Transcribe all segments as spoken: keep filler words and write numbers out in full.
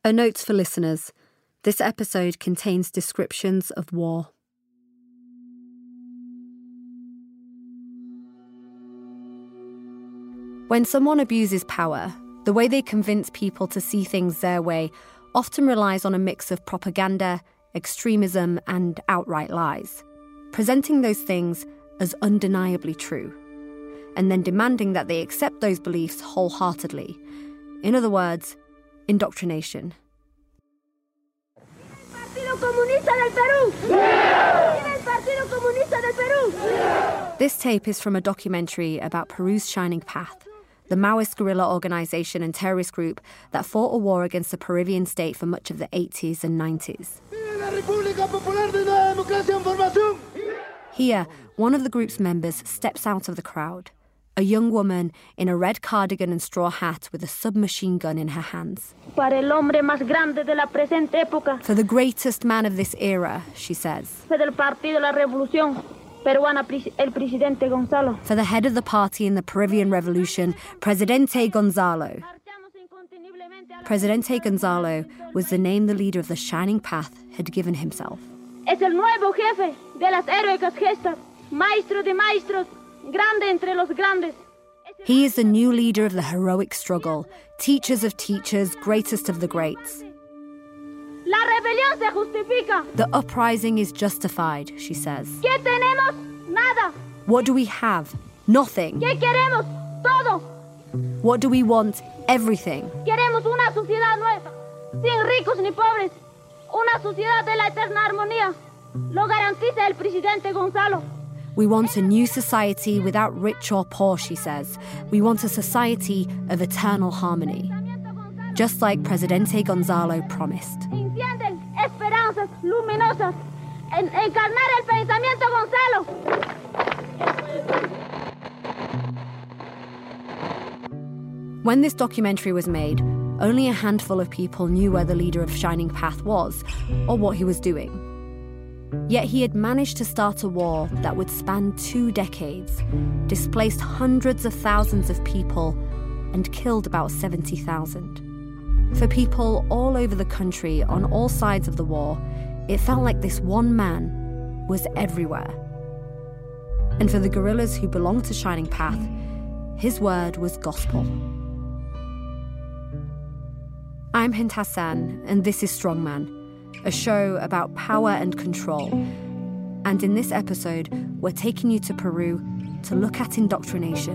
A note for listeners. This episode contains descriptions of war. When someone abuses power, the way they convince people to see things their way often relies on a mix of propaganda, extremism, and outright lies, presenting those things as undeniably true, and then demanding that they accept those beliefs wholeheartedly. In other words, indoctrination. This tape is from a documentary about Peru's Shining Path, the Maoist guerrilla organisation and terrorist group that fought a war against the Peruvian state for much of the eighties and nineties. Here, one of the group's members steps out of the crowd, a young woman in a red cardigan and straw hat with a submachine gun in her hands. For the greatest man of this era, she says. For the head of the party in the Peruvian Revolution, Presidente Gonzalo. Presidente Gonzalo was the name the leader of the Shining Path had given himself. Es el nuevo jefe de las heroicas gestas, maestro de maestros, grande entre los grandes. He is the new leader of the heroic struggle, teachers of teachers, greatest of the greats. La rebelión se justifica. The uprising is justified, she says. ¿Qué tenemos? Nada. What do we have? Nothing. ¿Qué queremos? Todo. What do we want? Everything. Queremos una sociedad nueva, sin ricos ni pobres. Una sociedad de la eterna armonía. Lo garantiza el presidente Gonzalo. We want a new society without rich or poor, she says. We want a society of eternal harmony. Just like Presidente Gonzalo promised. Encienden esperanzas luminosas en encarnar el pensamiento Gonzalo. When this documentary was made, only a handful of people knew where the leader of Shining Path was or what he was doing. Yet he had managed to start a war that would span two decades, displaced hundreds of thousands of people, and killed about seventy thousand. For people all over the country on all sides of the war, it felt like this one man was everywhere. And for the guerrillas who belonged to Shining Path, his word was gospel. I'm Hind Hassan, and this is Strongman, a show about power and control. And in this episode, we're taking you to Peru to look at indoctrination.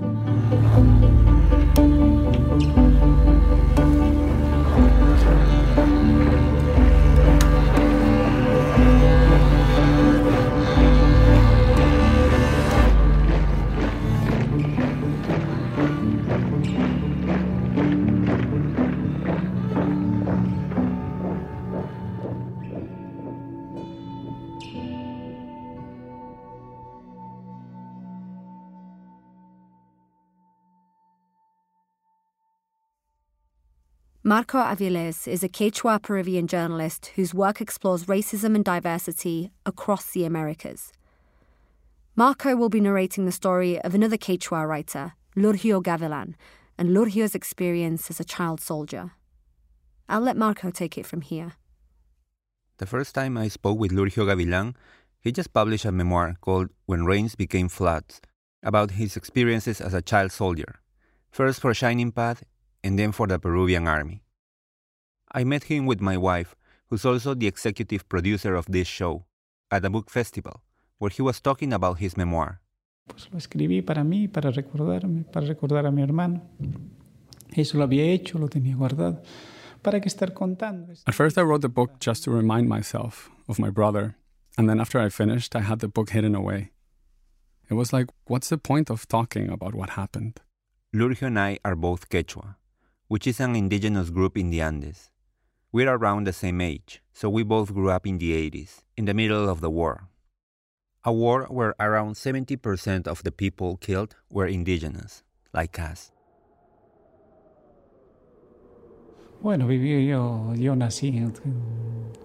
Marco Aviles is a Quechua Peruvian journalist whose work explores racism and diversity across the Americas. Marco will be narrating the story of another Quechua writer, Lurgio Gavilan, and Lurgio's experience as a child soldier. I'll let Marco take it from here. The first time I spoke with Lurgio Gavilan, he just published a memoir called When Rains Became Floods, about his experiences as a child soldier, first for Shining Path and then for the Peruvian army. I met him with my wife, who's also the executive producer of this show, at a book festival, where he was talking about his memoir. Pues lo escribí para mí, para recordarme, para recordar a mi hermano. Eso lo había hecho, lo tenía guardado. ¿Para qué estar contando? At first I wrote the book just to remind myself of my brother, and then after I finished, I had the book hidden away. It was like, what's the point of talking about what happened? Lurgio and I are both Quechua, which is an indigenous group in the Andes. We're around the same age, so we both grew up in the eighties, in the middle of the war. A war where around seventy percent of the people killed were indigenous, like us. Bueno, viví yo, yo nací en,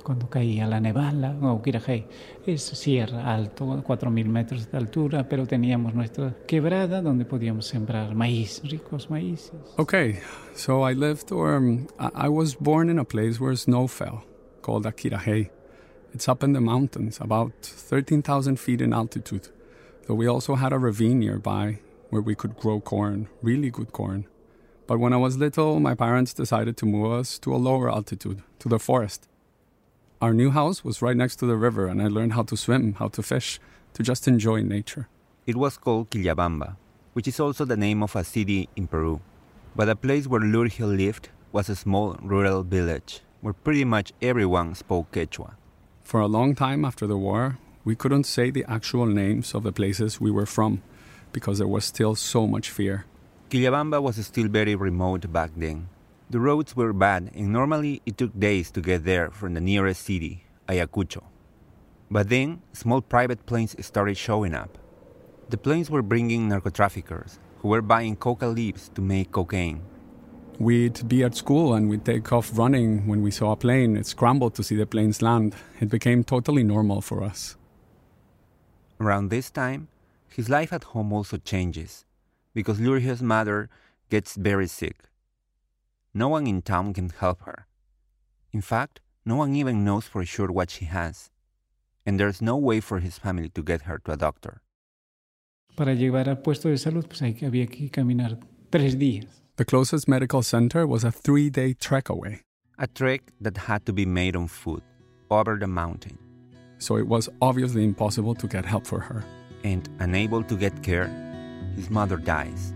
Cuando caía la nevala, o Quirajay, es sierra alto, cuatro mil metros de altura, pero teníamos nuestra quebrada donde podíamos sembrar maíz, ricos maíces. Okay, so I lived, or um, I was born in a place where snow fell, called Aquirajay. It's up in the mountains, about thirteen thousand feet in altitude, though we also had a ravine nearby where we could grow corn, really good corn. But when I was little, my parents decided to move us to a lower altitude, to the forest. Our new house was right next to the river, and I learned how to swim, how to fish, to just enjoy nature. It was called Quillabamba, which is also the name of a city in Peru. But the place where Lurgio lived was a small rural village where pretty much everyone spoke Quechua. For a long time after the war, we couldn't say the actual names of the places we were from because there was still so much fear. Quillabamba was still very remote back then. The roads were bad, and normally it took days to get there from the nearest city, Ayacucho. But then, small private planes started showing up. The planes were bringing narco-traffickers who were buying coca leaves to make cocaine. We'd be at school and we'd take off running when we saw a plane. It scrambled to see the planes land. It became totally normal for us. Around this time, his life at home also changes, because Lurgio's mother gets very sick. No one in town can help her. In fact, no one even knows for sure what she has. And there's no way for his family to get her to a doctor. Para llegar al puesto de salud, pues hay que, había que caminar tres días. The closest medical center was a three-day trek away. A trek that had to be made on foot, over the mountain. So it was obviously impossible to get help for her. And unable to get care, his mother dies.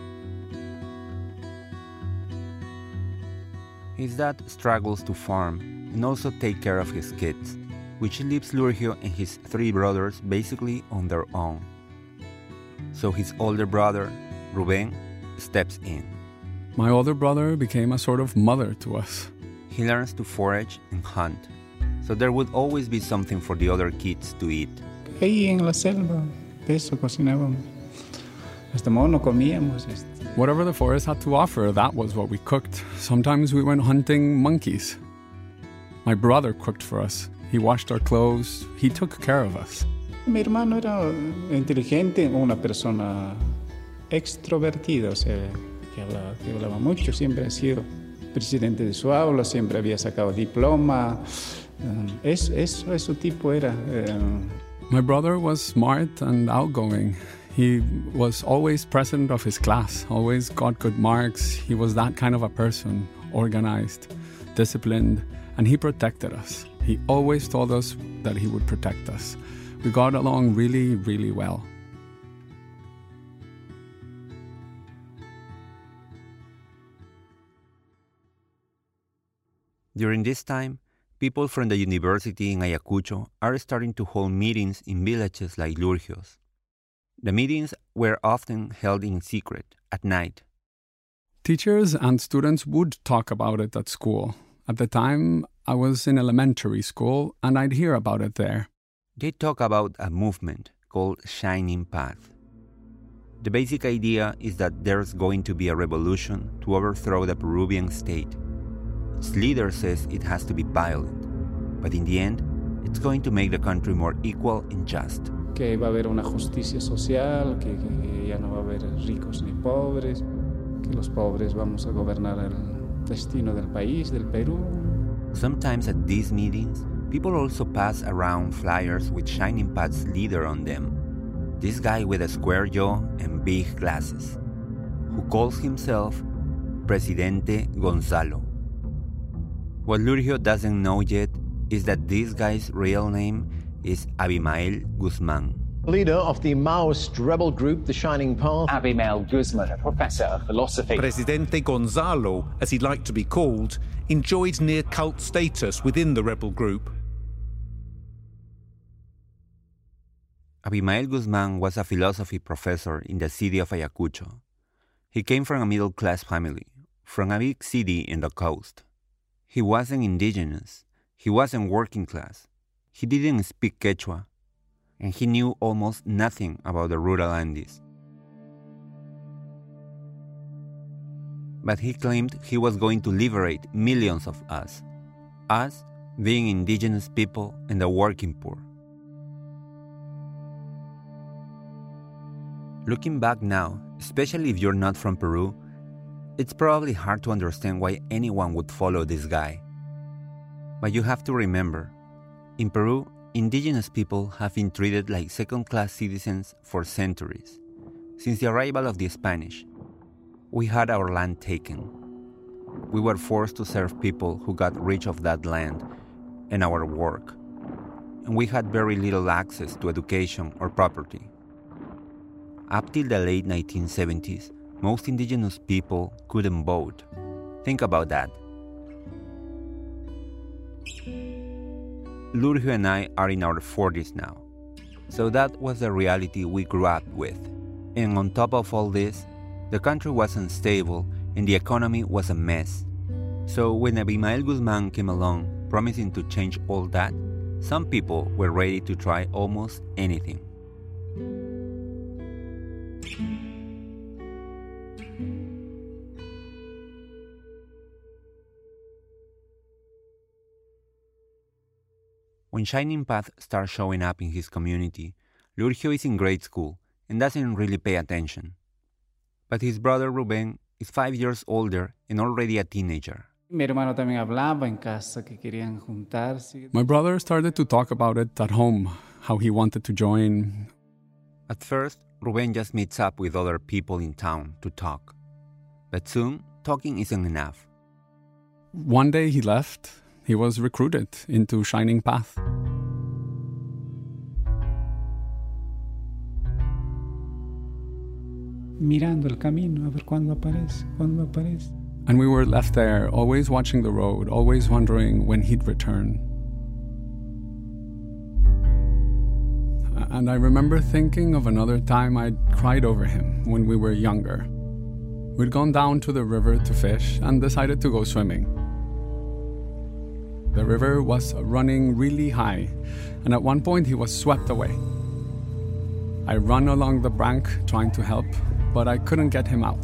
His dad struggles to farm and also take care of his kids, which leaves Lurgio and his three brothers basically on their own. So his older brother, Ruben, steps in. My older brother became a sort of mother to us. He learns to forage and hunt, so there would always be something for the other kids to eat. Ahí en la selva, eso cocinábamos. Hasta mono comíamos. Whatever the forest had to offer, that was what we cooked. Sometimes we went hunting monkeys. My brother cooked for us. He washed our clothes. He took care of us. Mi hermano era inteligente, una persona extrovertida, o sea, que hablaba, que hablaba mucho. Siempre ha sido presidente de su aula, siempre había sacado diploma. Eso, eso, eso tipo era. My brother was smart and outgoing. He was always president of his class, always got good marks. He was that kind of a person, organized, disciplined, and he protected us. He always told us that he would protect us. We got along really, really well. During this time, people from the university in Ayacucho are starting to hold meetings in villages like Lurgio's. The meetings were often held in secret, at night. Teachers and students would talk about it at school. At the time, I was in elementary school, and I'd hear about it there. They talk about a movement called Shining Path. The basic idea is that there's going to be a revolution to overthrow the Peruvian state. Its leader says it has to be violent, but in the end, it's going to make the country more equal and just. Que va a haber una justicia social, que, que ya no va a haber ricos ni pobres, que los pobres vamos a gobernar el destino del país, del Perú. Sometimes at these meetings, people also pass around flyers with Shining Path's leader on them. This guy with a square jaw and big glasses, who calls himself Presidente Gonzalo. What Lurgio doesn't know yet is that this guy's real name is Abimael Guzman. Leader of the Maoist rebel group, the Shining Path. Abimael Guzman, a professor of philosophy. Presidente Gonzalo, as he'd like to be called, enjoyed near cult status within the rebel group. Abimael Guzman was a philosophy professor in the city of Ayacucho. He came from a middle-class family, from a big city in the coast. He wasn't indigenous. He wasn't working class. He didn't speak Quechua, and he knew almost nothing about the rural Andes. But he claimed he was going to liberate millions of us. Us being indigenous people and the working poor. Looking back now, especially if you're not from Peru, it's probably hard to understand why anyone would follow this guy. But you have to remember, in Peru, indigenous people have been treated like second-class citizens for centuries. Since the arrival of the Spanish, we had our land taken. We were forced to serve people who got rich off that land and our work, and we had very little access to education or property. Up till the late nineteen seventies, most indigenous people couldn't vote. Think about that. Lurgio and I are in our forties now, so that was the reality we grew up with. And on top of all this, the country was unstable and the economy was a mess. So when Abimael Guzman came along promising to change all that, some people were ready to try almost anything. When Shining Path starts showing up in his community, Lurgio is in grade school and doesn't really pay attention. But his brother Ruben is five years older and already a teenager. Mi hermano también hablaba en casa que querían juntarse. My brother started to talk about it at home, how he wanted to join. At first, Ruben just meets up with other people in town to talk. But soon, talking isn't enough. One day he left. He was recruited into Shining Path. Mirando el camino, a ver cuándo aparece, cuándo aparece. And we were left there, always watching the road, always wondering when he'd return. And I remember thinking of another time I'd cried over him when we were younger. We'd gone down to the river to fish and decided to go swimming. The river was running really high, and at one point he was swept away. I ran along the bank trying to help, but I couldn't get him out.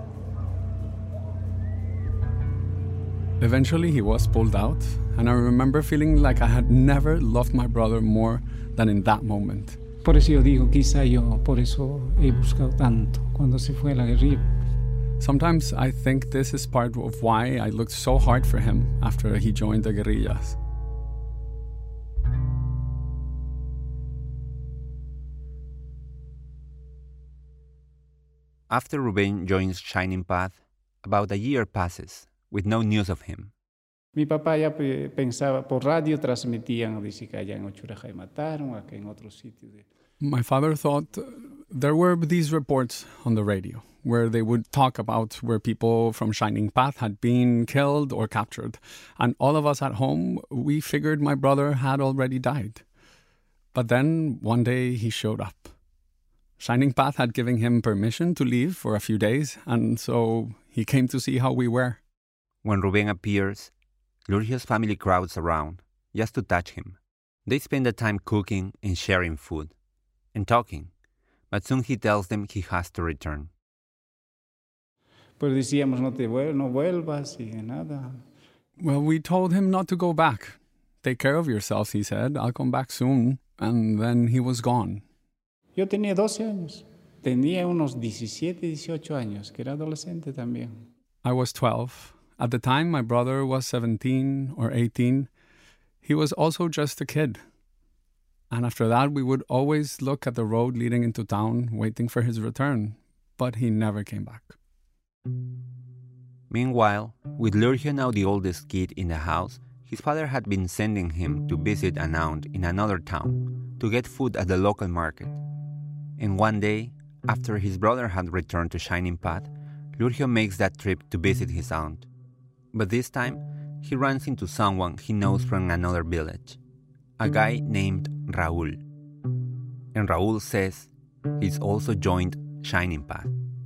Eventually he was pulled out, and I remember feeling like I had never loved my brother more than in that moment. Por eso yo digo, quizá yo por eso he buscado tanto cuando se fue la guerrilla. Sometimes I think this is part of why I looked so hard for him after he joined the guerrillas. After Ruben joins Shining Path, about a year passes with no news of him. Mi papá ya pensaba, por radio transmitían, dice que allá en Ochurajay mataron, acá en otro sitio. My father thought there were these reports on the radio where they would talk about where people from Shining Path had been killed or captured. And all of us at home, we figured my brother had already died. But then one day he showed up. Shining Path had given him permission to leave for a few days, and so he came to see how we were. When Ruben appears, Lurgio's family crowds around, just to touch him. They spend the time cooking and sharing food, and talking, but soon he tells them he has to return. Pues decíamos, no te vuel- no vuelvas y nada. Well, we told him not to go back. Take care of yourselves, he said. I'll come back soon. And then he was gone. Yo tenía doce años. Tenía unos diecisiete, dieciocho años, que era adolescente también. I was twelve. At the time, my brother was seventeen or eighteen. He was also just a kid. And after that, we would always look at the road leading into town, waiting for his return. But he never came back. Meanwhile, with Lurgio now the oldest kid in the house, his father had been sending him to visit an aunt in another town to get food at the local market. And one day, after his brother had returned to Shining Path, Lurgio makes that trip to visit his aunt. But this time, he runs into someone he knows from another village, a guy named Raúl. And Raúl says he's also joined Shining Path.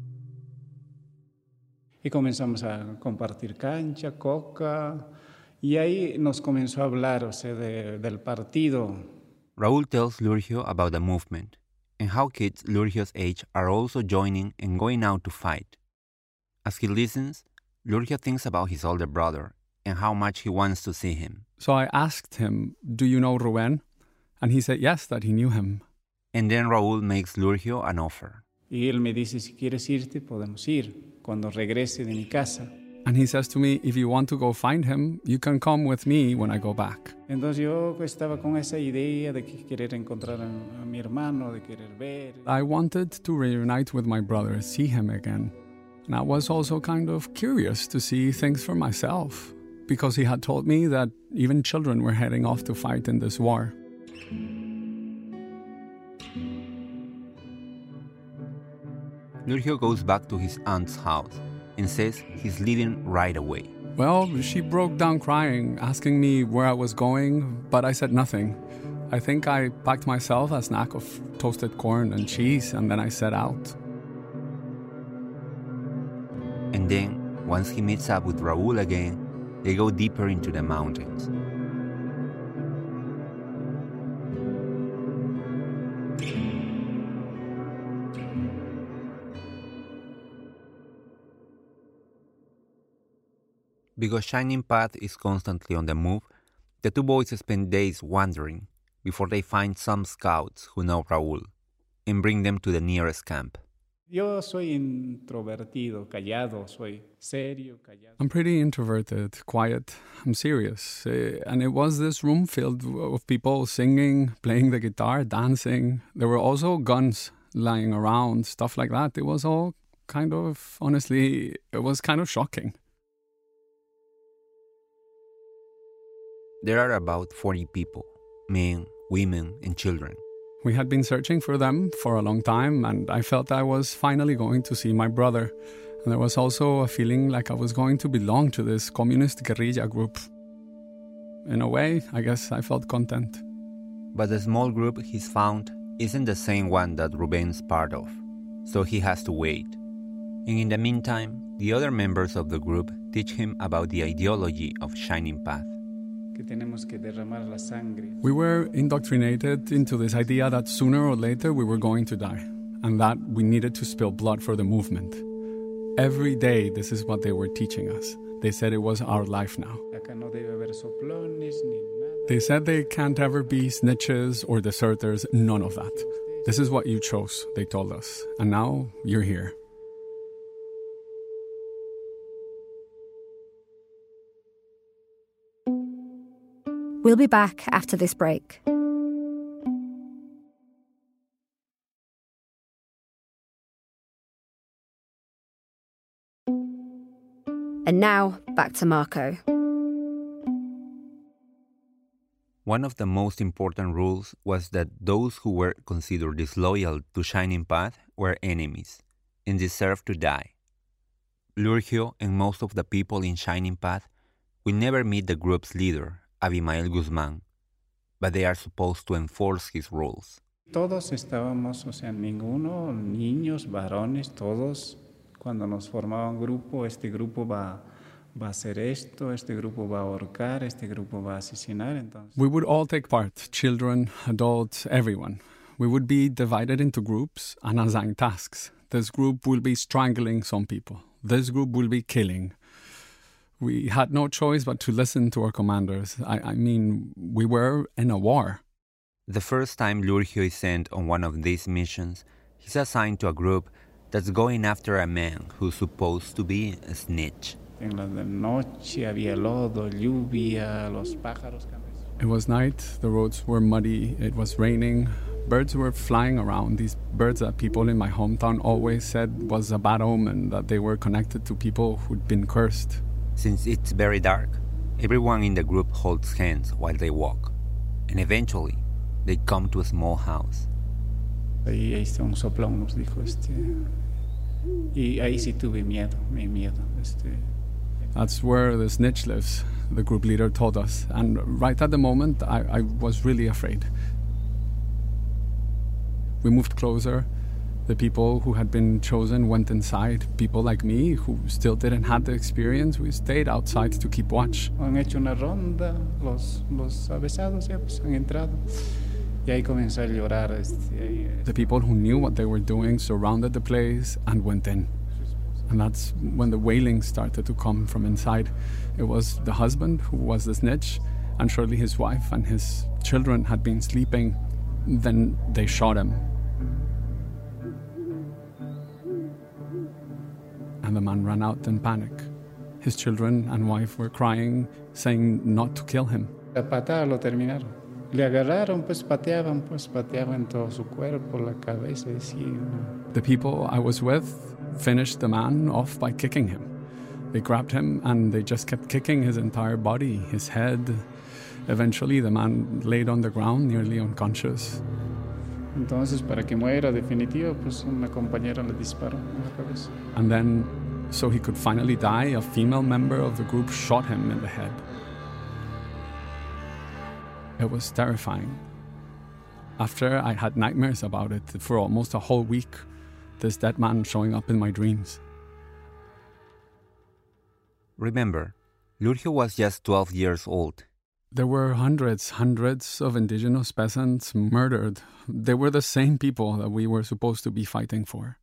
Y comenzamos a compartir cancha, coca, y ahí nos comenzó a hablar, o sea, de, del partido. Raúl tells Lurgio about the movement and how kids Lurgio's age are also joining and going out to fight. As he listens, Lurgio thinks about his older brother and how much he wants to see him. So I asked him, do you know Rubén? And he said yes, that he knew him. And then Raúl makes Lurgio an offer. Y él me dice, si quieres irte, podemos ir cuando regrese de mi casa. And he says to me, if you want to go find him, you can come with me when I go back. Entonces yo estaba con esa idea de que querer encontrar a, a mi hermano, de querer ver. I wanted to reunite with my brother, see him again. And I was also kind of curious to see things for myself, because he had told me that even children were heading off to fight in this war. Lurgio goes back to his aunt's house and says he's leaving right away. Well, she broke down crying, asking me where I was going, but I said nothing. I think I packed myself a snack of toasted corn and cheese, and then I set out. And then, once he meets up with Raúl again, they go deeper into the mountains. Because Shining Path is constantly on the move, the two boys spend days wandering before they find some scouts who know Raúl and bring them to the nearest camp. Yo soy introvertido, callado, soy serio, callado. I'm pretty introverted, quiet, I'm serious. Uh, and it was this room filled of people singing, playing the guitar, dancing. There were also guns lying around, stuff like that. It was all kind of, honestly, it was kind of shocking. There are about forty people, men, women, and children. We had been searching for them for a long time, and I felt I was finally going to see my brother. And there was also a feeling like I was going to belong to this communist guerrilla group. In a way, I guess I felt content. But the small group he's found isn't the same one that Rubén's part of, so he has to wait. And in the meantime, the other members of the group teach him about the ideology of Shining Path. We were indoctrinated into this idea that sooner or later we were going to die, and that we needed to spill blood for the movement. Every day, this is what they were teaching us. They said it was our life now. They said they can't ever be snitches or deserters, none of that. This is what you chose, they told us, and now you're here. We'll be back after this break. And now, back to Marco. One of the most important rules was that those who were considered disloyal to Shining Path were enemies and deserved to die. Lurgio and most of the people in Shining Path will never meet the group's leader, Abimael Guzmán, but they are supposed to enforce his rules. Todos estábamos, o sea, ninguno, niños, varones, todos, cuando nos formaba un grupo, este grupo va, va a hacer esto, este grupo va a ahorcar, este grupo va a asesinar. Entonces. We would all take part, children, adults, everyone. We would be divided into groups and assigned tasks. This group will be strangling some people. This group will be killing. We had no choice but to listen to our commanders. I, I mean, we were in a war. The first time Lurgio is sent on one of these missions, he's assigned to a group that's going after a man who's supposed to be a snitch. En la noche había lodo, lluvia, los pájaros. It was night, the roads were muddy, it was raining, birds were flying around. These birds that people in my hometown always said was a bad omen, that they were connected to people who'd been cursed. Since it's very dark, everyone in the group holds hands while they walk, and eventually they come to a small house. Ahí, ahí está un soplón, nos dijo este. Y ahí sí tuve miedo, mi miedo. Este. That's where the snitch lives, the group leader told us. And right at the moment, I, I was really afraid. We moved closer. The people who had been chosen went inside. People like me, who still didn't have the experience, we stayed outside to keep watch. Han hecho una ronda, los, los avesados ya pues han entrado. Y ahí comenzó a llorar. Este, ahí, the people who knew what they were doing surrounded the place and went in. And that's when the wailing started to come from inside. It was the husband who was the snitch, and surely his wife and his children had been sleeping. Then they shot him. And the man ran out in panic. His children and wife were crying, saying not to kill him. La patada lo terminaron. Le agarraron, pues pateaban, pues pateaban todo su cuerpo, la cabeza, decía. The people I was with finished the man off by kicking him. They grabbed him and they just kept kicking his entire body, his head. Eventually, the man laid on the ground, nearly unconscious. Entonces, para que muera definitivo, pues una compañera le disparó en la cabeza. And then, so he could finally die, a female member of the group shot him in the head. It was terrifying. After I had nightmares about it for almost a whole week, this dead man showing up in my dreams. Remember, Lurgio was just twelve years old. There were hundreds, hundreds of indigenous peasants murdered. They were the same people that we were supposed to be fighting for.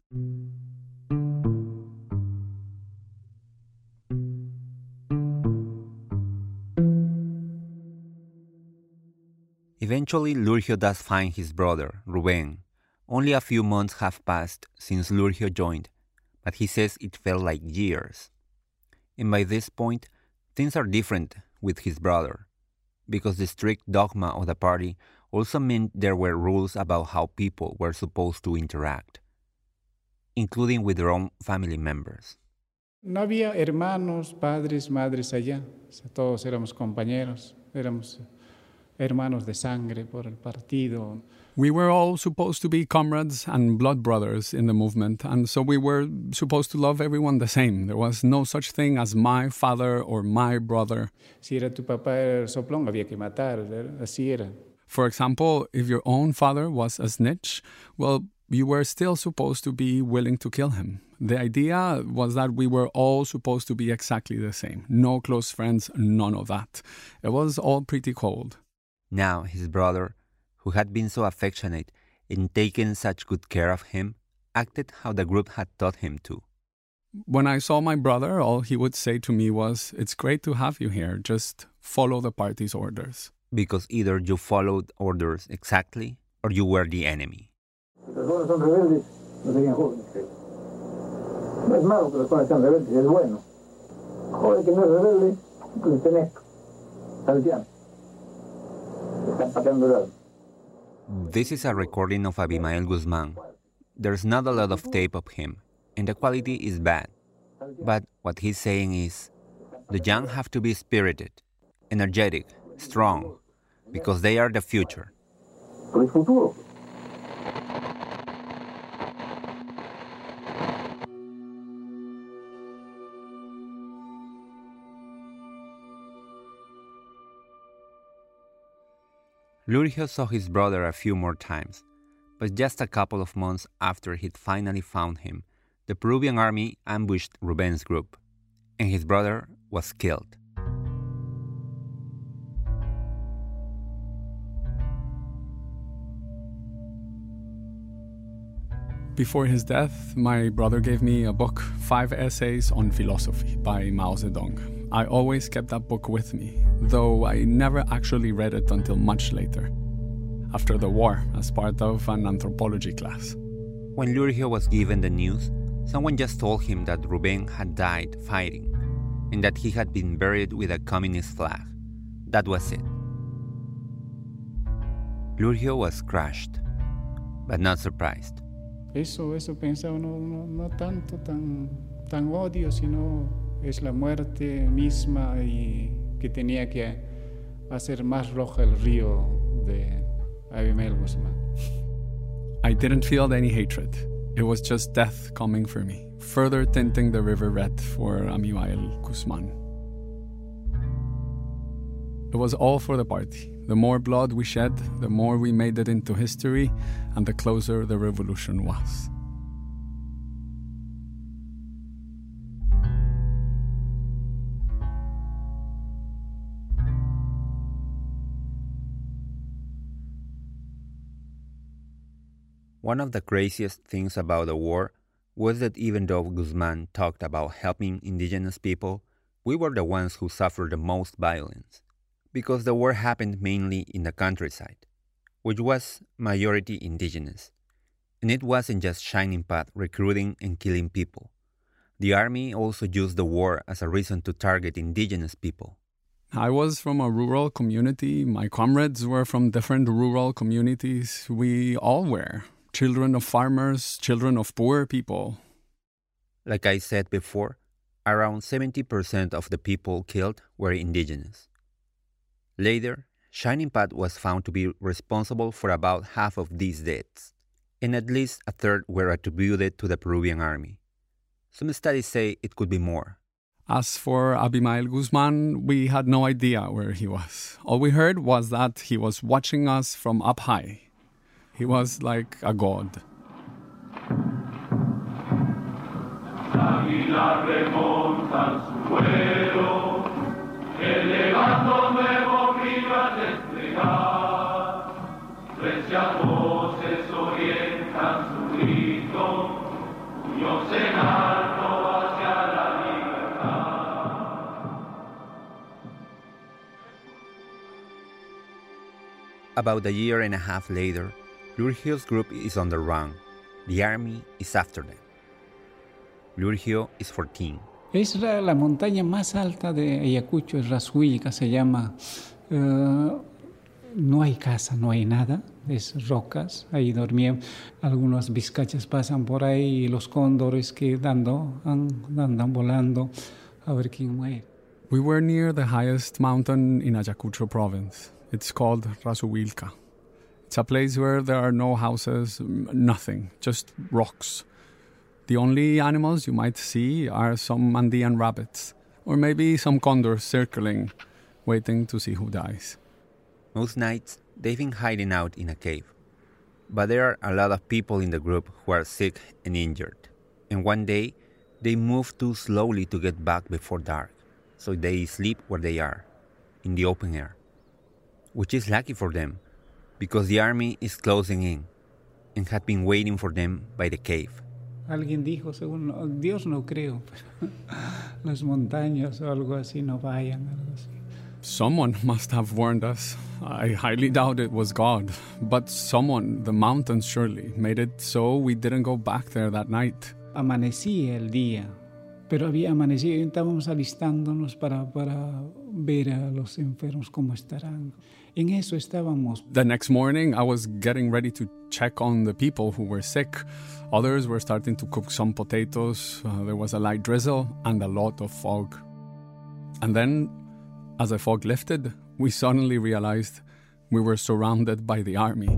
Eventually, Lurgio does find his brother, Ruben. Only a few months have passed since Lurgio joined, but he says it felt like years. And by this point, things are different with his brother, because the strict dogma of the party also meant there were rules about how people were supposed to interact, including with their own family members. No había hermanos, padres, madres allá. O sea, todos éramos compañeros, éramos hermanos de sangre por el partido. We were all supposed to be comrades and blood brothers in the movement, and so we were supposed to love everyone the same. There was no such thing as my father or my brother. Si era tu papá el soplón, había que matar, así era. For example, if your own father was a snitch, well, you were still supposed to be willing to kill him. The idea was that we were all supposed to be exactly the same. No close friends, none of that. It was all pretty cold. Now his brother, who had been so affectionate and taken such good care of him, acted how the group had taught him to. When I saw my brother, all he would say to me was, "It's great to have you here, just follow the party's orders." Because either you followed orders exactly, or you were the enemy. Las personas son rebeldes, no serían jóvenes, creo. No es malo que las personas sean rebeldes, es bueno. Joven que no es rebelde, pues está neto, salteando. Están pateando el lado. This is a recording of Abimael Guzman. There's not a lot of tape of him, and the quality is bad. But what he's saying is, the young have to be spirited, energetic, strong, because they are the future. Por el futuro. Lurgio saw his brother a few more times, but just a couple of months after he'd finally found him, the Peruvian army ambushed Ruben's group, and his brother was killed. Before his death, my brother gave me a book, Five Essays on Philosophy by Mao Zedong. I always kept that book with me, though I never actually read it until much later, after the war, as part of an anthropology class. When Lurgio was given the news, someone just told him that Ruben had died fighting, and that he had been buried with a communist flag. That was it. Lurgio was crushed, but not surprised. Eso, eso pensaba, no, no, no tanto tan, tan odio, sino es la muerte misma y que tenía que hacer más roja el río de Abimael Guzmán. I didn't feel any hatred. It was just death coming for me, further tinting the river red for Abimael Guzmán. It was all for the party. The more blood we shed, the more we made it into history, and the closer the revolution was. One of the craziest things about the war was that even though Guzman talked about helping indigenous people, we were the ones who suffered the most violence. because the war happened mainly in the countryside, which was majority indigenous. And it wasn't just Shining Path recruiting and killing people. The army also used the war as a reason to target indigenous people. I was from a rural community. My comrades were from different rural communities. We all were. Children of farmers, children of poor people. Like I said before, around seventy percent of the people killed were indigenous. Later, Shining Path was found to be responsible for about half of these deaths, and at least a third were attributed to the Peruvian army. Some studies say it could be more. As for Abimael Guzman, we had no idea where he was. All we heard was that he was watching us from up high. He was like a god. About a year and a half later, Lurgio's group is on the run. The army is after them. Lurgio is fourteen. Es la, la montaña más alta de Ayacucho, es Razuilca, se llama. Uh, no hay casa, no hay nada, es rocas. Ahí dormían. Algunas vizcachas pasan por ahí y los cóndores que dando, andan volando a ver quién muere. We were near the highest mountain in Ayacucho province. It's called Razuilca. It's a place where there are no houses, nothing, just rocks. The only animals you might see are some Andean rabbits, or maybe some condors circling, waiting to see who dies. Most nights, they've been hiding out in a cave. But there are a lot of people in the group who are sick and injured. And one day, they move too slowly to get back before dark, so they sleep where they are, in the open air. Which is lucky for them, because the army is closing in and had been waiting for them by the cave. Alguien dijo, según Dios no creo, pero las montañas o algo así no vayan, algo así. Someone must have warned us. I highly doubt it was God, but someone, the mountains surely, made it so we didn't go back there that night. Amanecía el día, pero había amanecido y estábamos alistándonos para, para ver a los enfermos cómo estarán. En eso estábamos. The next morning, I was getting ready to check on the people who were sick. Others were starting to cook some potatoes. Uh, there was a light drizzle and a lot of fog. And then, as the fog lifted, we suddenly realized we were surrounded by the army.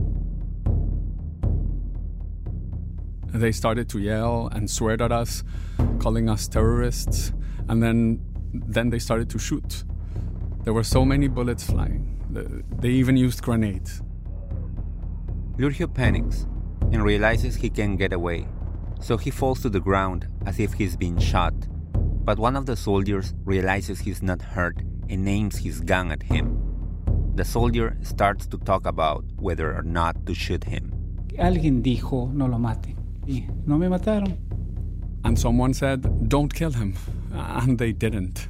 They started to yell and swear at us, calling us terrorists, and then, then they started to shoot. There were so many bullets flying. They even used grenades. Lurgio panics and realizes he can't get away, so he falls to the ground as if he's been shot. But one of the soldiers realizes he's not hurt and aims his gun at him. The soldier starts to talk about whether or not to shoot him. Alguien dijo, no lo maten. Y no me mataron. And someone said, don't kill him. And they didn't.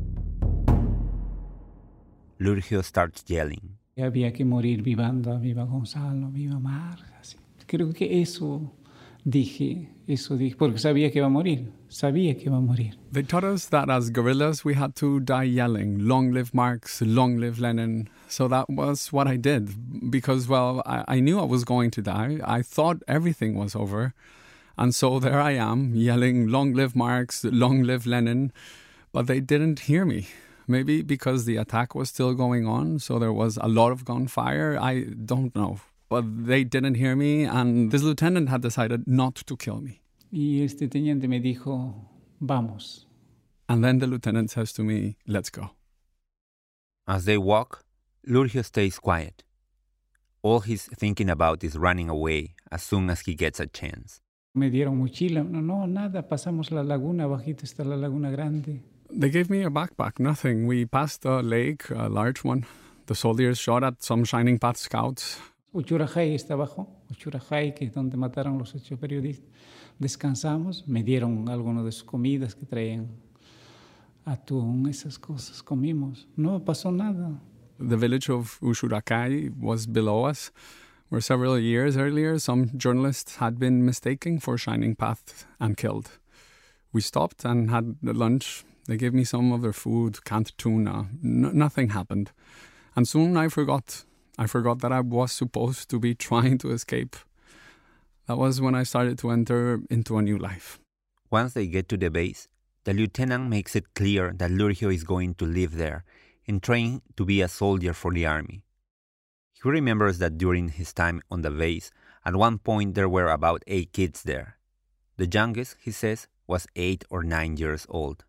Lurgio starts yelling. Había que morir vivando, viva Gonzalo, viva Marga. Creo que eso dije, eso dije, porque sabía que iba a morir. Sabía que iba a morir. They taught us that as guerrillas we had to die yelling, long live Marx, long live Lenin. So that was what I did. Because, well, I, I knew I was going to die. I thought everything was over. And so there I am, yelling, long live Marx, long live Lenin. But they didn't hear me. Maybe because the attack was still going on, so there was a lot of gunfire. I don't know. But they didn't hear me, and this lieutenant had decided not to kill me. Y este teniente me dijo, vamos. And then the lieutenant says to me, let's go. As they walk, Lurgio stays quiet. All he's thinking about is running away as soon as he gets a chance. Me dieron mochila. No, no, nada. Pasamos la laguna. Bajito está la laguna grande. They gave me a backpack, nothing. We passed a lake, a large one. The soldiers shot at some Shining Path scouts. Uchurajay está abajo. Uchurajay, que es donde mataron los ocho periodistas. Descansamos. Me dieron algunas de sus comidas que traían atún, esas cosas. Comimos. No pasó nada. The village of Ushuracay was below us, where several years earlier some journalists had been mistaken for Shining Path and killed. We stopped and had lunch. They gave me some of their food, canned tuna. N- nothing happened. And soon I forgot. I forgot that I was supposed to be trying to escape. That was when I started to enter into a new life. Once they get to the base, the lieutenant makes it clear that Lurgio is going to live there and train to be a soldier for the army. He remembers that during his time on the base, at one point there were about eight kids there. The youngest, he says, was eight or nine years old.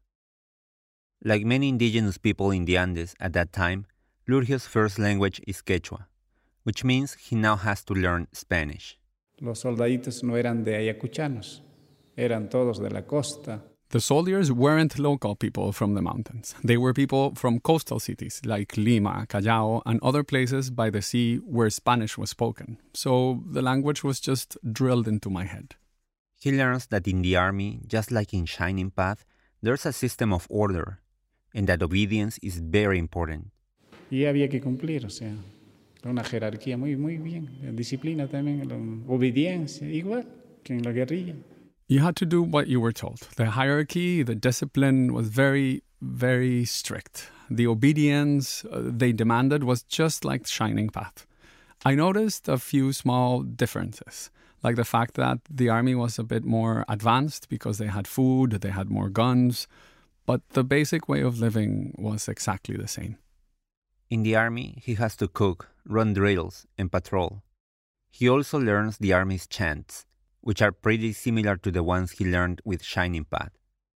Like many indigenous people in the Andes at that time, Lurgio's first language is Quechua, which means he now has to learn Spanish. Los soldaditos no eran de ayacuchanos, eran todos de la costa. The soldiers weren't local people from the mountains. They were people from coastal cities like Lima, Callao, and other places by the sea where Spanish was spoken. So the language was just drilled into my head. He learns that in the army, just like in Shining Path, there's a system of order, and that obedience is very important. Y había que cumplir, o sea, una jerarquía muy, muy bien. La disciplina también, la obediencia, igual que en la guerrilla. You had to do what you were told. The hierarchy, the discipline was very, very strict. The obedience uh, they demanded was just like Shining Path. I noticed a few small differences, like the fact that the army was a bit more advanced because they had food, they had more guns, but the basic way of living was exactly the same. In the army, he has to cook, run drills, and patrol. He also learns the army's chants, which are pretty similar to the ones he learned with Shining Path.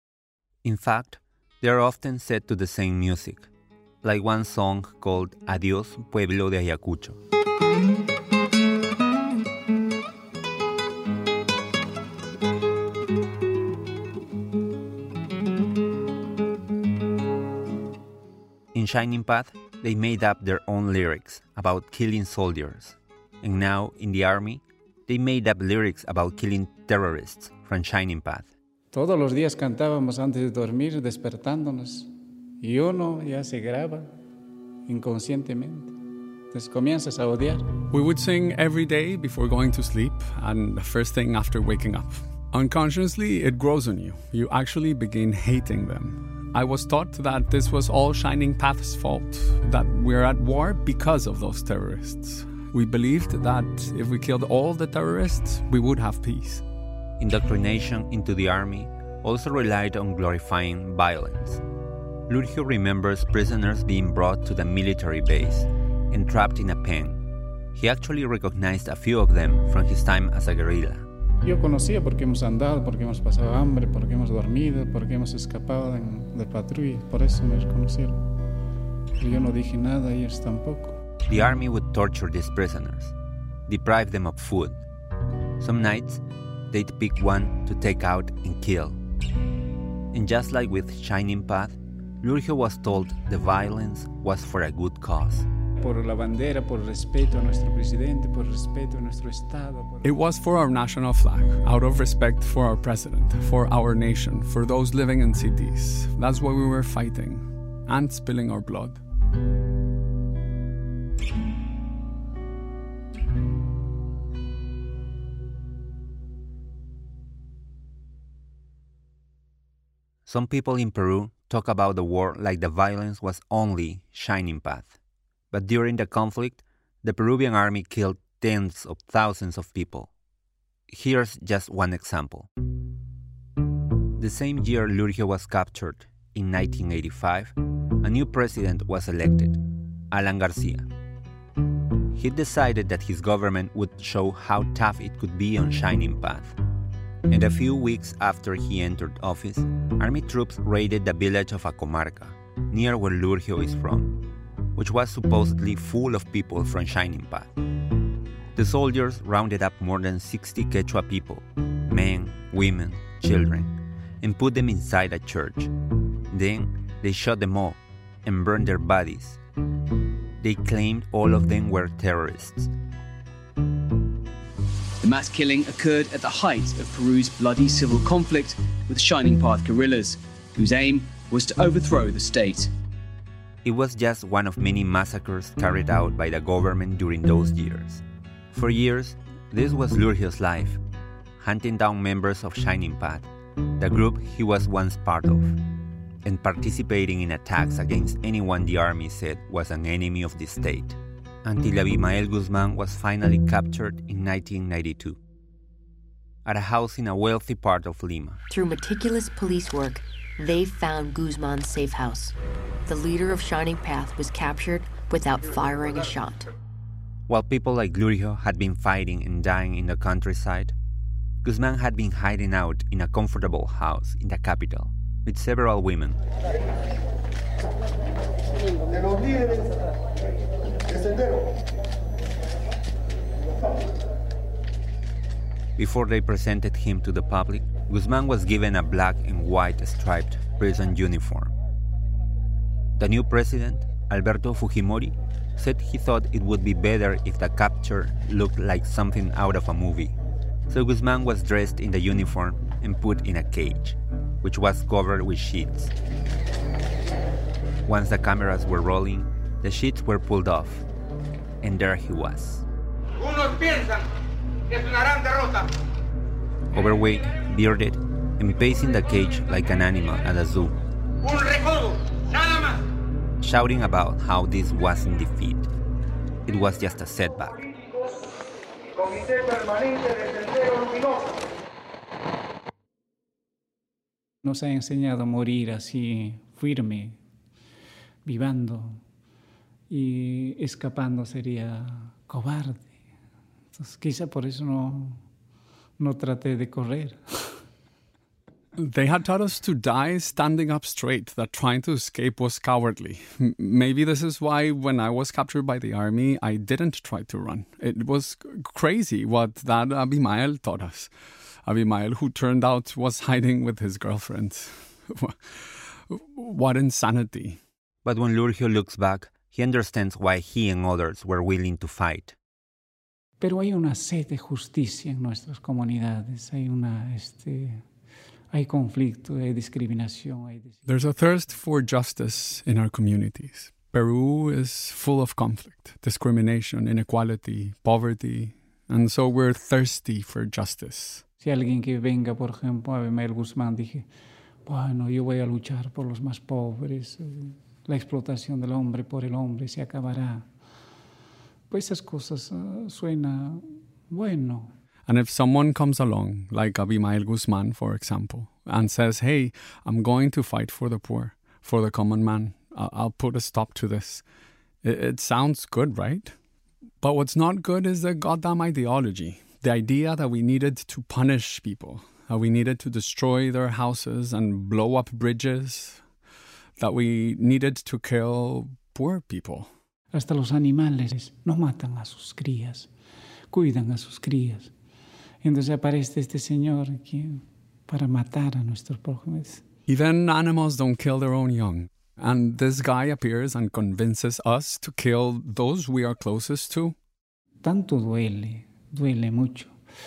In fact, they are often set to the same music, like one song called Adiós, Pueblo de Ayacucho. In Shining Path, they made up their own lyrics about killing soldiers, and now in the army, they made up lyrics about killing terrorists from Shining Path. Todos los días cantábamos antes de dormir, despertándonos, y uno ya se graba inconscientemente. Entonces comienzas a odiar. We would sing every day before going to sleep and the first thing after waking up. Unconsciously, it grows on you. You actually begin hating them. I was taught that this was all Shining Path's fault, that we're at war because of those terrorists. We believed that if we killed all the terrorists, we would have peace. Indoctrination into the army also relied on glorifying violence. Lurgio remembers prisoners being brought to the military base and trapped in a pen. He actually recognized a few of them from his time as a guerrilla. Yo conocía porque hemos andado, porque hemos pasado hambre, porque hemos dormido, porque hemos escapado de, de patrulla. Por eso me reconocieron. Pero yo no dije nada, ellos tampoco. The army would torture these prisoners, deprive them of food. Some nights, they'd pick one to take out and kill. And just like with Shining Path, Lurgio was told the violence was for a good cause. Por la bandera, por respeto a nuestro presidente, por respeto a nuestro estado. Por... It was for our national flag, out of respect for our president, for our nation, for those living in cities. That's why we were fighting and spilling our blood. Some people in Peru talk about the war like the violence was only Shining Path. But during the conflict, the Peruvian army killed tens of thousands of people. Here's just one example. The same year Lurgio was captured, in nineteen eighty-five, a new president was elected, Alan Garcia. He decided that his government would show how tough it could be on Shining Path. And a few weeks after he entered office, army troops raided the village of Acomarca, near where Lurgio is from, which was supposedly full of people from Shining Path. The soldiers rounded up more than sixty Quechua people, men, women, children, and put them inside a church. Then they shot them all and burned their bodies. They claimed all of them were terrorists. The mass killing occurred at the height of Peru's bloody civil conflict with Shining Path guerrillas, whose aim was to overthrow the state. It was just one of many massacres carried out by the government during those years. For years, this was Lurgio's life, hunting down members of Shining Path, the group he was once part of, and participating in attacks against anyone the army said was an enemy of the state, until Abimael Guzman was finally captured in nineteen ninety-two at a house in a wealthy part of Lima. Through meticulous police work, they found Guzman's safe house. The leader of Shining Path was captured without firing a shot. While people like Lurgio had been fighting and dying in the countryside, Guzman had been hiding out in a comfortable house in the capital with several women. Before they presented him to the public, Guzman was given a black and white striped prison uniform. The new president, Alberto Fujimori, said he thought it would be better if the capture looked like something out of a movie. So Guzman was dressed in the uniform and put in a cage, which was covered with sheets. Once the cameras were rolling, the sheets were pulled off, and there he was. Overweight, bearded, and pacing the cage like an animal at a zoo, shouting about how this wasn't defeat. It was just a setback. Nos ha enseñado a morir así, firme, vivando, y escapando sería cobarde. Entonces, quizá por eso no, no traté de correr. They had taught us to die standing up straight, that trying to escape was cowardly. M- maybe this is why when I was captured by the army, I didn't try to run. It was c- crazy what that Abimael taught us. Abimael, who turned out was hiding with his girlfriend. What insanity. But when Lurgio looks back, he understands why he and others were willing to fight. Pero hay una sed de justicia en nuestras comunidades. Hay una, este, hay conflicto, hay discriminación. Hay des- There's a thirst for justice in our communities. Peru is full of conflict, discrimination, inequality, poverty, and so we're thirsty for justice. Si alguien que venga, por ejemplo, a Abimael Guzmán, dije, bueno, yo voy a luchar por los más pobres, la explotación del hombre por el hombre se acabará. Pues esas cosas uh, suena bueno. And if someone comes along, like Abimael Guzman, for example, and says, hey, I'm going to fight for the poor, for the common man, I'll put a stop to this. It, it sounds good, right? But what's not good is the goddamn ideology. The idea that we needed to punish people, that we needed to destroy their houses and blow up bridges, that we needed to kill poor people. Hasta los animales no matan a sus crías, cuidan a sus crías. Entonces aparece este señor aquí para matar a nuestros prójimos. Even animals don't kill their own young. And this guy appears and convinces us to kill those we are closest to. Tanto duele, duele mucho.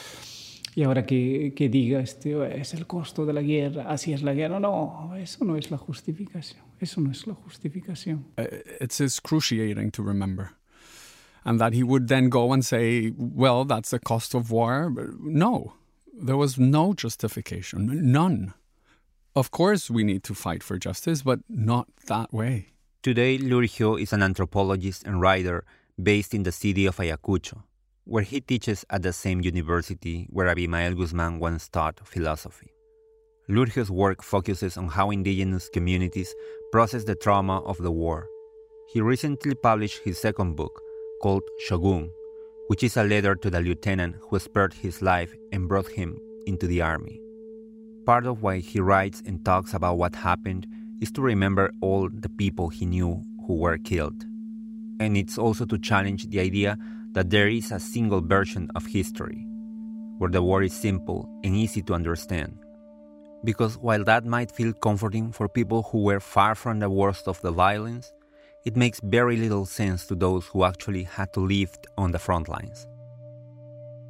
Y ahora que, que diga, este, es el costo de la guerra, así es la guerra. No, eso no es la justificación. Eso no es la justificación. It's excruciating to remember. And that he would then go and say, well, that's the cost of war. No, there was no justification, none. Of course we need to fight for justice, but not that way. Today, Lurgio is an anthropologist and writer based in the city of Ayacucho, where he teaches at the same university where Abimael Guzman once taught philosophy. Lurgio's work focuses on how indigenous communities process the trauma of the war. He recently published his second book, called Shogun, which is a letter to the lieutenant who spared his life and brought him into the army. Part of why he writes and talks about what happened is to remember all the people he knew who were killed. And it's also to challenge the idea that there is a single version of history, where the war is simple and easy to understand. Because while that might feel comforting for people who were far from the worst of the violence, it makes very little sense to those who actually had to live on the front lines.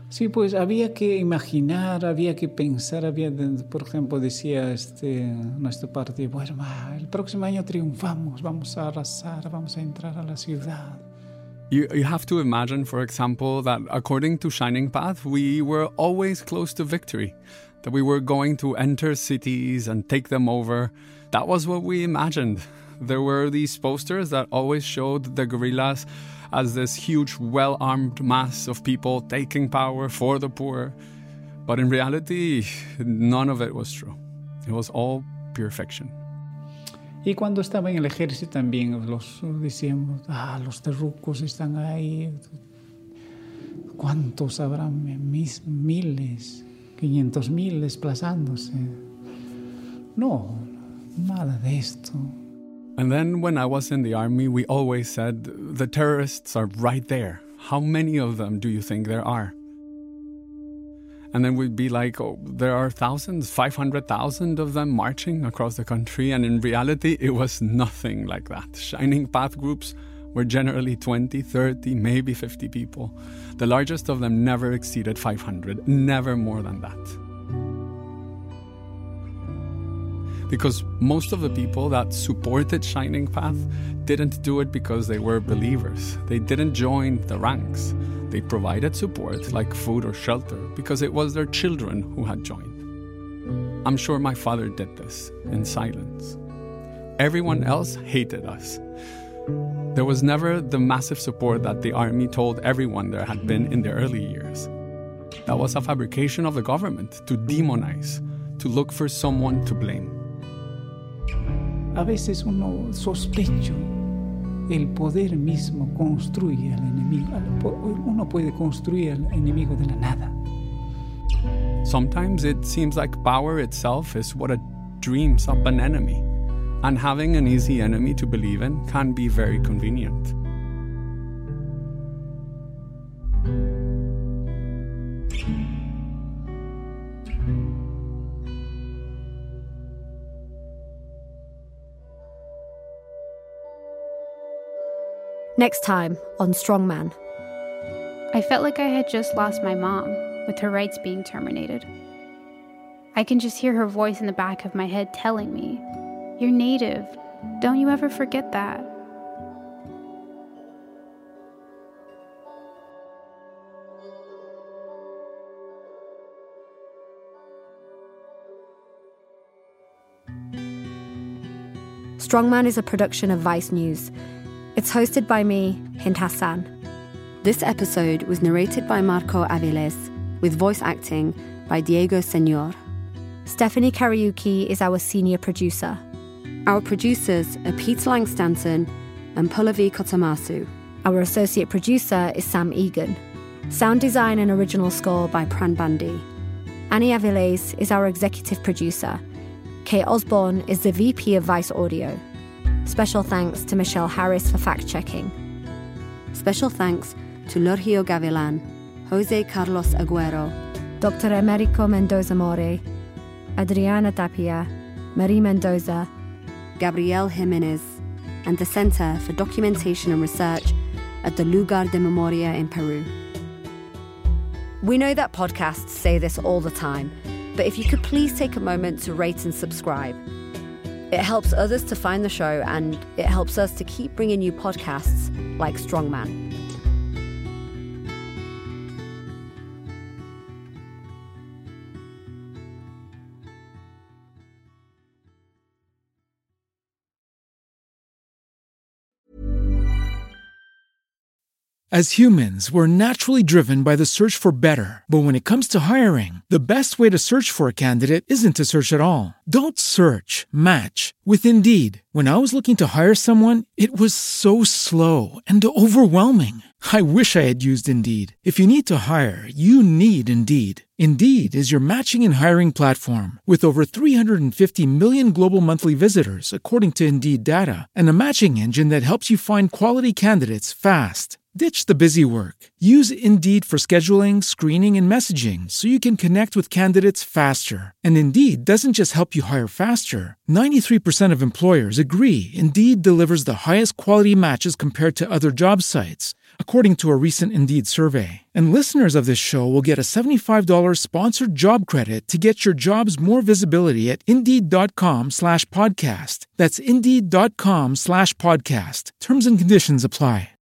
Sí, pues había que imaginar, había que pensar, había, por ejemplo, decía este, nuestro partido, bueno, el próximo año triunfamos, vamos a arrasar, vamos a entrar a la ciudad. You, you have to imagine, for example, that according to Shining Path, we were always close to victory, that we were going to enter cities and take them over. That was what we imagined. There were these posters that always showed the guerrillas as this huge, well-armed mass of people taking power for the poor. But in reality, none of it was true. It was all pure fiction. Y cuando estaba en el ejército también los decíamos, ah, los terrucos están ahí. ¿Cuántos habrán? Mis, miles, quinientos mil desplazándose. No, nada de esto. And then when I was in the army, we always said, the terrorists are right there. How many of them do you think there are? And then we'd be like, oh, there are thousands, five hundred thousand of them marching across the country. And in reality, it was nothing like that. Shining Path groups were generally twenty, thirty, maybe fifty people. The largest of them never exceeded five hundred, never more than that. Because most of the people that supported Shining Path didn't do it because they were believers. They didn't join the ranks. They provided support, like food or shelter, because it was their children who had joined. I'm sure my father did this in silence. Everyone else hated us. There was never the massive support that the army told everyone there had been in the early years. That was a fabrication of the government to demonize, to look for someone to blame. A veces uno sospecho, el poder mismo construye al enemigo. Uno puede construir al enemigo de la nada. Sometimes it seems like power itself is what a dreams up an enemy. And having an easy enemy to believe in can be very convenient. Next time on Strongman. I felt like I had just lost my mom, with her rights being terminated. I can just hear her voice in the back of my head telling me, "You're Native. Don't you ever forget that." Strongman is a production of Vice News. It's hosted by me, Hind Hassan. This episode was narrated by Marco Aviles, with voice acting by Diego Senor. Stephanie Kariuki is our senior producer. Our producers are Peter Langstanton and Pallavi Kotamasu. Our associate producer is Sam Egan. Sound design and original score by Pran Bandi. Annie Aviles is our executive producer. Kate Osborne is the V P of Vice Audio. Special thanks to Michelle Harris for fact-checking. Special thanks to Lorgio Gavilan, Jose Carlos Aguero, Doctor Americo Mendoza More, Adriana Tapia, Marie Mendoza, Gabriel Jimenez, and the Center for Documentation and Research at the Lugar de Memoria in Peru. We know that podcasts say this all the time, but if you could please take a moment to rate and subscribe. It helps others to find the show, and it helps us to keep bringing you podcasts like Strongman. As humans, we're naturally driven by the search for better. But when it comes to hiring, the best way to search for a candidate isn't to search at all. Don't search, match with Indeed. When I was looking to hire someone, it was so slow and overwhelming. I wish I had used Indeed. If you need to hire, you need Indeed. Indeed is your matching and hiring platform with over three hundred fifty million global monthly visitors, according to Indeed data, and a matching engine that helps you find quality candidates fast. Ditch the busy work. Use Indeed for scheduling, screening, and messaging so you can connect with candidates faster. And Indeed doesn't just help you hire faster. ninety-three percent of employers agree Indeed delivers the highest quality matches compared to other job sites. according to a recent Indeed survey. And listeners of this show will get a seventy-five dollars sponsored job credit to get your jobs more visibility at Indeed.com slash podcast. That's Indeed.com slash podcast. Terms and conditions apply.